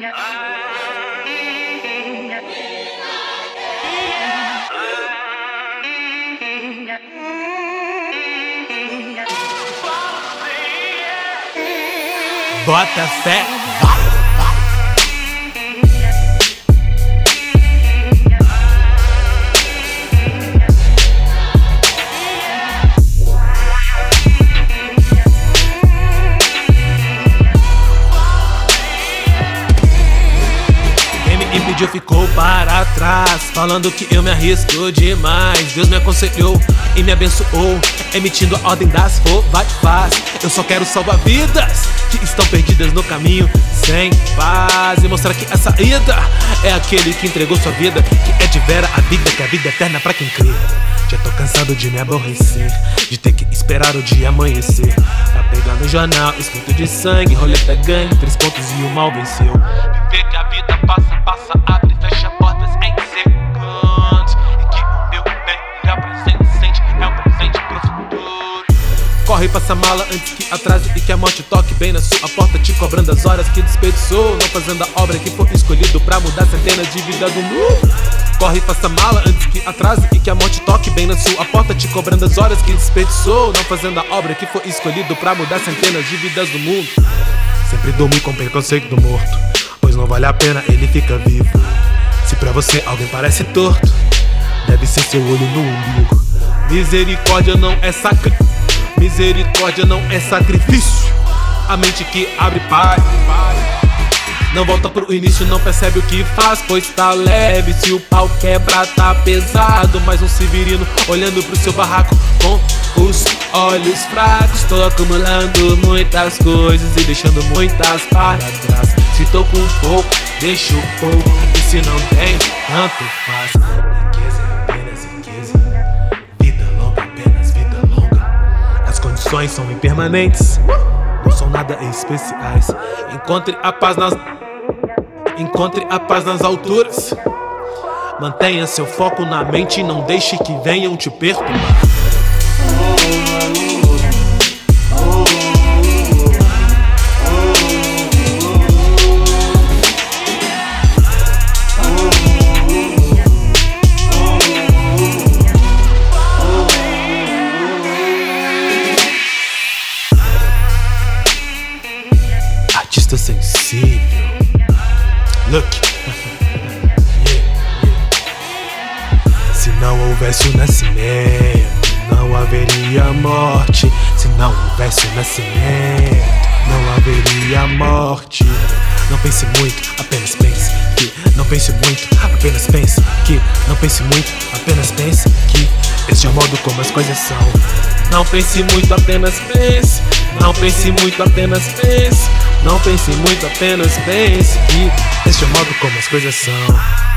Bota fé. Impediu, ficou para trás, falando que eu me arrisco demais. Deus me aconselhou e me abençoou, emitindo a ordem das vai, faz. Eu só quero salvar vidas que estão perdidas no caminho sem paz, e mostrar que a saída é aquele que entregou sua vida, que é de vera a vida, que é a vida eterna pra quem crê. Já tô cansado de me aborrecer, de ter que esperar o dia amanhecer, pra pegar no jornal escrito de sangue, roleta gangue, 3 pontos e o mal venceu. Viver que a vida passa, abre e fecha portas em segundos, e que o meu melhor presente sente é um presente pro futuro. Corre, passa a mala antes que atrase e que a morte toque bem na sua porta, te cobrando as horas que desperdiçou, não fazendo a obra que foi escolhido pra mudar centenas de vidas do mundo. Corre, faça mala antes que atrase e que a morte toque bem na sua porta, te cobrando as horas que desperdiçou, não fazendo a obra que foi escolhido pra mudar centenas de vidas do mundo. Sempre dormi com preconceito do morto, pois não vale a pena ele fica vivo. Se pra você alguém parece torto, deve ser seu olho no umbigo. Misericórdia não é misericórdia não é sacrifício. A mente que abre pai não volta pro início, não percebe o que faz, pois tá leve. Se o pau quebra tá pesado, mas um severino olhando pro seu barraco com os olhos fracos. Tô acumulando muitas coisas e deixando muitas para trás. Se tô com pouco, deixo pouco, e se não tenho, tanto faz. Riqueza é apenas riqueza, vida longa apenas vida longa. As condições são impermanentes, não são nada especiais. Encontre a paz nas alturas. Mantenha seu foco na mente e não deixe que venham te perturbar. Artista sensível. Look, se não houvesse o nascimento, não haveria morte. Se não houvesse o nascimento, não haveria morte. Não pense muito, apenas pense que. Não pense muito, apenas pense que. Não pense muito, apenas pense que. Este é o modo como as coisas são. Não pense muito, apenas pense. Não pense muito, apenas pense. Não pense muito, apenas pense que este é o modo como as coisas são.